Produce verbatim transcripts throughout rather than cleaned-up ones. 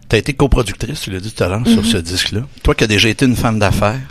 Tu as été coproductrice, tu l'as dit tout à l'heure, mm-hmm. sur ce disque-là. Toi qui as déjà été une femme d'affaires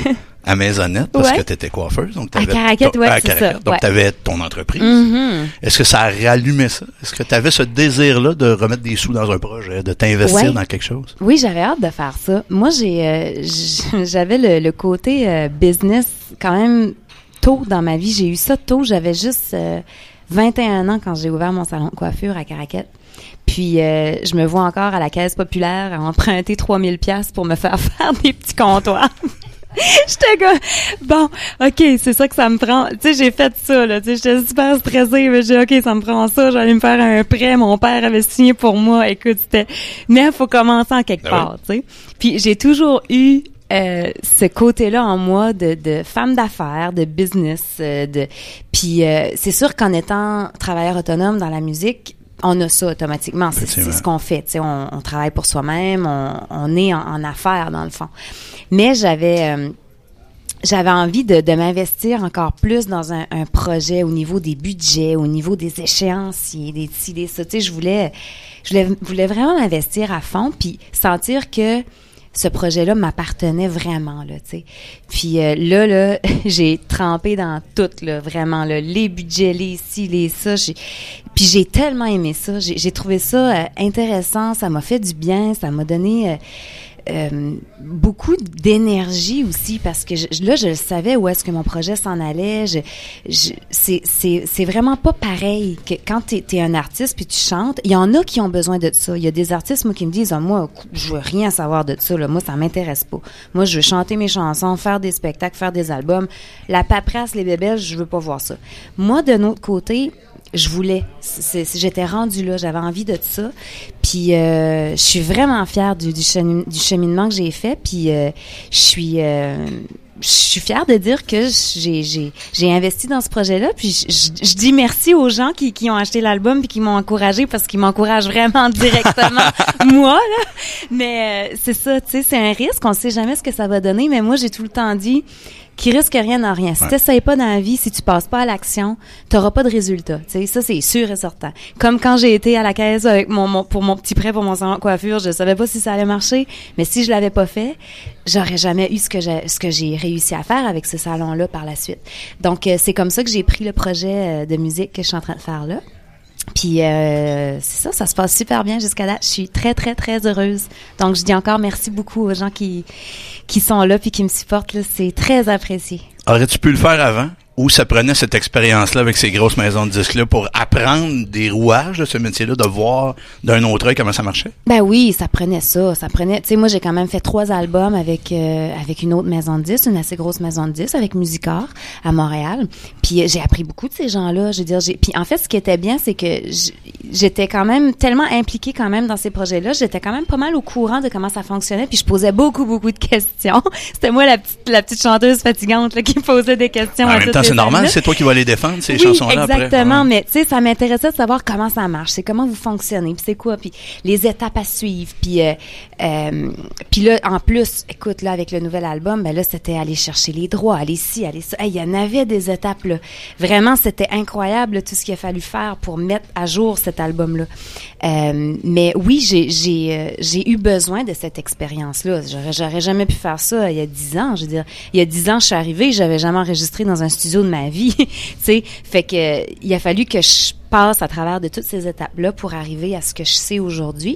à Maisonnette, parce ouais. que tu étais coiffeuse. Donc à Caraquette, oui, c'est ça. Donc, ouais. tu avais ton entreprise. Mm-hmm. Est-ce que ça a rallumé ça? Est-ce que tu avais ce désir-là de remettre des sous dans un projet, de t'investir ouais. dans quelque chose? Oui, j'avais hâte de faire ça. Moi, j'ai, euh, j'avais le, le côté euh, business quand même tôt dans ma vie. J'ai eu ça tôt. J'avais juste euh, vingt et un ans quand j'ai ouvert mon salon de coiffure à Caraquette. Puis, euh, je me vois encore à la Caisse populaire à emprunter trois mille piastres pour me faire faire des petits comptoirs. J'étais comme, bon, OK, c'est ça que ça me prend. Tu sais, j'ai fait ça, là. Tu sais, j'étais super stressée. Mais j'ai dit, OK, ça me prend ça. J'allais me faire un prêt. Mon père avait signé pour moi. Écoute, c'était... Mais il faut commencer en quelque ah part, oui. Tu sais. Puis, j'ai toujours eu euh, ce côté-là en moi de, de femme d'affaires, de business. Euh, de Puis, euh, c'est sûr qu'en étant travailleur autonome dans la musique, on a ça automatiquement. C'est, c'est ce qu'on fait. Tu sais, on, on travaille pour soi-même. On, on est en, en affaires, dans le fond. Mais j'avais euh, j'avais envie de, de m'investir encore plus dans un, un projet au niveau des budgets, au niveau des échéanciers, des ci, des ça. Tu sais, je voulais, je voulais, voulais vraiment m'investir à fond, puis sentir que ce projet-là m'appartenait vraiment, là, tu sais. Puis euh, là, là, j'ai trempé dans tout, là, vraiment, là, les budgets, les ci, les ça. J'ai, puis j'ai tellement aimé ça. J'ai, j'ai trouvé ça euh, intéressant. Ça m'a fait du bien. Ça m'a donné... Euh, Euh, beaucoup d'énergie aussi parce que je, là je savais où est-ce que mon projet s'en allait. Je, je, c'est c'est c'est vraiment pas pareil que quand t'es t'es un artiste puis tu chantes. Il y en a qui ont besoin de ça. Il y a des artistes moi qui me disent ah, moi je veux rien savoir de ça là. Moi ça m'intéresse pas. Moi je veux chanter mes chansons, faire des spectacles, faire des albums. La paperasse, les bébelles, je veux pas voir ça. Moi de notre côté je voulais. C'est, c'est, j'étais rendue là, j'avais envie de ça. Puis euh, je suis vraiment fière du, du, chemin, du cheminement que j'ai fait. Puis euh, je suis, euh, je suis fière de dire que j'ai, j'ai, j'ai investi dans ce projet-là. Puis je, je, je dis merci aux gens qui, qui ont acheté l'album puis qui m'ont encouragée parce qu'ils m'encouragent vraiment directement moi là. Mais euh, c'est ça, tu sais, c'est un risque. On sait jamais ce que ça va donner. Mais moi j'ai tout le temps dit. Qui risque rien n'a rien. Si ouais. t'essayes pas dans la vie, si tu passes pas à l'action, t'auras pas de résultat. Tu sais, ça c'est sûr et certain. Comme quand j'ai été à la caisse avec mon, mon pour mon petit prêt pour mon salon de coiffure, je savais pas si ça allait marcher, mais si je l'avais pas fait, j'aurais jamais eu ce que j'ai ce que j'ai réussi à faire avec ce salon-là par la suite. Donc euh, c'est comme ça que j'ai pris le projet de musique que je suis en train de faire là. Puis euh, c'est ça, ça se passe super bien jusqu'à là. Je suis très très très heureuse. Donc je dis encore merci beaucoup aux gens qui qui sont là puis qui me supportent là, c'est très apprécié. Aurais-tu pu le faire avant? Ou ça prenait cette expérience-là avec ces grosses maisons de disques-là pour apprendre des rouages de ce métier-là, de voir d'un autre œil comment ça marchait? Ben oui, ça prenait ça. Ça prenait, tu sais, moi, j'ai quand même fait trois albums avec euh, avec une autre maison de disques, une assez grosse maison de disques, avec Musicor à Montréal. Puis euh, j'ai appris beaucoup de ces gens-là. Je veux dire, j'ai, puis en fait, ce qui était bien, c'est que j'étais quand même tellement impliquée quand même dans ces projets-là. J'étais quand même pas mal au courant de comment ça fonctionnait. Puis je posais beaucoup, beaucoup de questions. C'était moi la petite la petite chanteuse fatigante là, qui posait des questions à toutes. C'est normal, c'est toi qui vas les défendre, ces oui, chansons-là après. Exactement, ouais. Mais tu sais, ça m'intéressait de savoir comment ça marche, c'est comment vous fonctionnez, puis c'est quoi, puis les étapes à suivre, puis euh, euh, puis là, en plus, écoute, là, avec le nouvel album, ben là, c'était aller chercher les droits, aller ci, aller ça. Hey, il y en avait des étapes, là. Vraiment, c'était incroyable, là, tout ce qu'il a fallu faire pour mettre à jour cet album-là. Euh, mais oui, j'ai j'ai euh, j'ai eu besoin de cette expérience-là. J'aurais, j'aurais jamais pu faire ça il y a dix ans, je veux dire. Il y a dix ans, je suis arrivée, j'avais jamais enregistré dans un studio de ma vie, tu sais, fait que il a fallu que je passe à travers de toutes ces étapes-là pour arriver à ce que je sais aujourd'hui.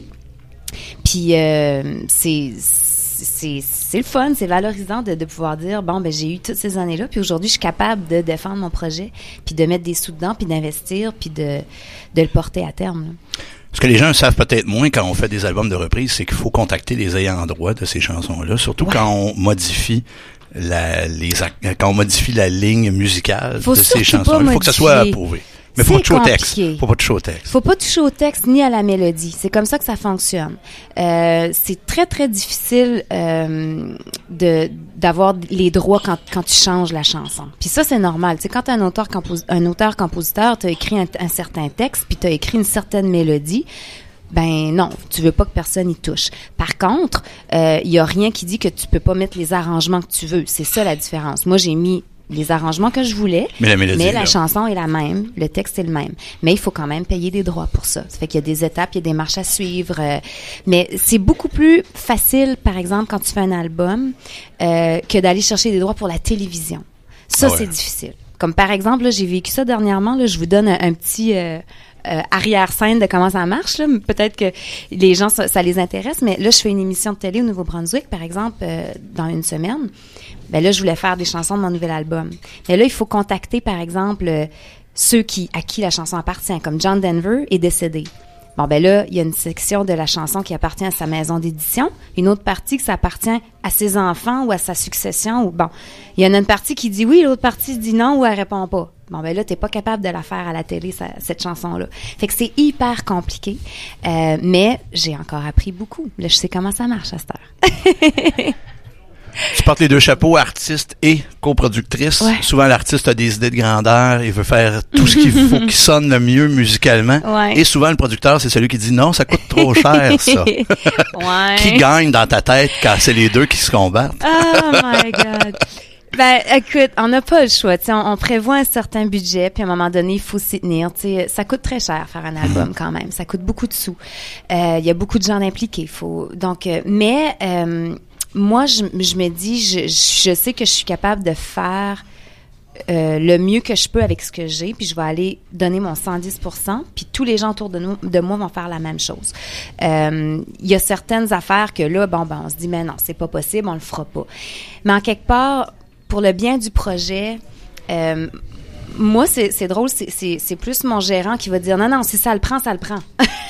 Puis euh, c'est c'est c'est le fun, c'est valorisant de de pouvoir dire bon ben j'ai eu toutes ces années-là, puis aujourd'hui je suis capable de défendre mon projet, puis de mettre des sous dedans, puis d'investir, puis de de le porter à terme. Là. Ce que les gens savent peut-être moins quand on fait des albums de reprise, c'est qu'il faut contacter les ayants droit de ces chansons-là, surtout ouais. quand on modifie la les quand on modifie la ligne musicale faut de ces chansons. Il faut que ça soit approuvé. Mais faut pas toucher au texte. Faut pas toucher au texte. Faut pas toucher au texte ni à la mélodie. C'est comme ça que ça fonctionne. Euh, c'est très très difficile euh, de d'avoir les droits quand quand tu changes la chanson. Puis ça c'est normal. Tu sais, quand t'es un auteur compos- un auteur compositeur, t'as écrit un, un certain texte, puis t'as écrit une certaine mélodie. Ben non, tu veux pas que personne y touche. Par contre, il euh, y a rien qui dit que tu peux pas mettre les arrangements que tu veux. C'est ça la différence. Moi j'ai mis les arrangements que je voulais. Mais la mélodie, Mais la là. chanson est la même, le texte est le même. Mais il faut quand même payer des droits pour ça. Ça fait qu'il y a des étapes, il y a des marches à suivre. euh, mais c'est beaucoup plus facile, par exemple, quand tu fais un album, euh, que d'aller chercher des droits pour la télévision. Ça, Ah ouais. c'est difficile. Comme par exemple, là, j'ai vécu ça dernièrement. Là, je vous donne un, un petit euh, euh, arrière-scène de comment ça marche. Là. Peut-être que les gens, ça, ça les intéresse. Mais là, je fais une émission de télé au Nouveau-Brunswick, par exemple, euh, dans une semaine. Ben là, je voulais faire des chansons de mon nouvel album. Mais là, il faut contacter, par exemple, euh, ceux qui à qui la chanson appartient, comme John Denver est décédé. Bon, ben là, il y a une section de la chanson qui appartient à sa maison d'édition, une autre partie que ça appartient à ses enfants ou à sa succession. Ou bon, il y en a une partie qui dit oui, l'autre partie dit non ou elle répond pas. Bon, ben là, t'es pas capable de la faire à la télé, ça, cette chanson-là. Fait que c'est hyper compliqué, euh, mais j'ai encore appris beaucoup. Là, je sais comment ça marche à cette heure. Tu portes les deux chapeaux, artiste et coproductrice. Ouais. Souvent, l'artiste a des idées de grandeur, il veut faire tout ce qu'il faut qui sonne le mieux musicalement. Ouais. Et souvent, le producteur, c'est celui qui dit non, ça coûte trop cher, ça. Ouais. Qui gagne dans ta tête quand c'est les deux qui se combattent? Oh my God. Ben, écoute, on n'a pas le choix. T'sais, on, on prévoit un certain budget, puis à un moment donné, il faut s'y tenir. T'sais, ça coûte très cher faire un album quand même. Ça coûte beaucoup de sous. Il euh, y a beaucoup de gens impliqués. Faut donc, euh, mais euh, moi, je, je me dis, je, je sais que je suis capable de faire euh, le mieux que je peux avec ce que j'ai, puis je vais aller donner mon cent dix pour cent, puis tous les gens autour de nous, de moi vont faire la même chose. Euh, Il y a certaines affaires que là, bon, ben, on se dit, mais non, c'est pas possible, on le fera pas. Mais en quelque part, pour le bien du projet, euh, moi, c'est, c'est drôle, c'est, c'est, c'est plus mon gérant qui va dire, non, non, si ça le prend, ça le prend.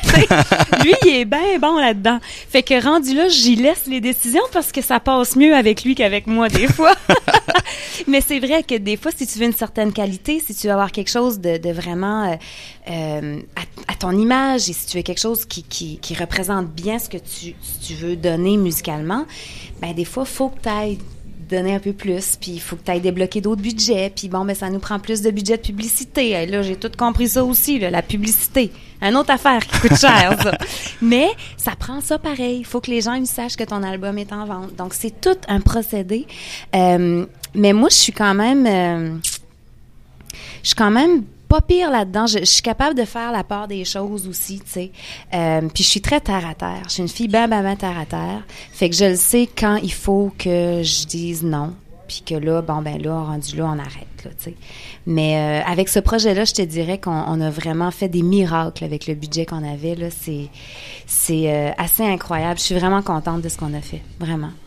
Lui, il est bien bon là-dedans. Fait que rendu là, j'y laisse les décisions parce que ça passe mieux avec lui qu'avec moi des fois. Mais c'est vrai que des fois, si tu veux une certaine qualité, si tu veux avoir quelque chose de, de vraiment euh, euh, à, à ton image et si tu veux quelque chose qui, qui, qui représente bien ce que tu, tu veux donner musicalement, ben des fois, il faut que tu ailles donner un peu plus, puis il faut que tu ailles débloquer d'autres budgets, puis bon, ben ça nous prend plus de budget de publicité. Et là, j'ai tout compris ça aussi, là, la publicité. Une autre affaire qui coûte cher, ça. Mais ça prend ça pareil. Il faut que les gens ils sachent que ton album est en vente. Donc, c'est tout un procédé. Euh, mais moi, je suis quand même... Euh, je suis quand même pas pire là-dedans. Je, je suis capable de faire la part des choses aussi, tu sais. Euh, puis je suis très terre à terre. Je suis une fille ben, ben, ben terre à terre. Fait que je le sais quand il faut que je dise non. Puis que là, bon, ben là, rendu là, on arrête, là, tu sais. Mais euh, avec ce projet-là, je te dirais qu'on on a vraiment fait des miracles avec le budget qu'on avait, là. C'est, c'est euh, assez incroyable. Je suis vraiment contente de ce qu'on a fait, vraiment.